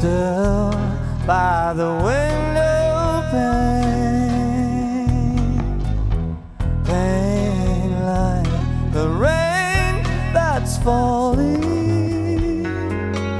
still by the window pane, pain like the rain that's falling.